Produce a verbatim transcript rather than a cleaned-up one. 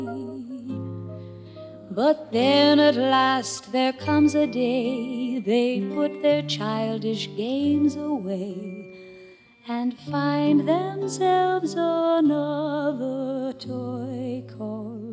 But then at last there comes a day they put their childish games away and find themselves another toy called